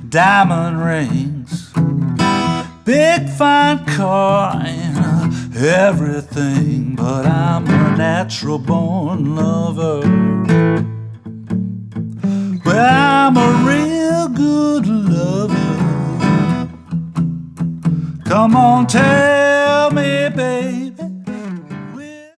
diamond rings, big fine car, and everything. But I'm a natural born lover. Well, I'm a real good lover. Come on, tell me, babe,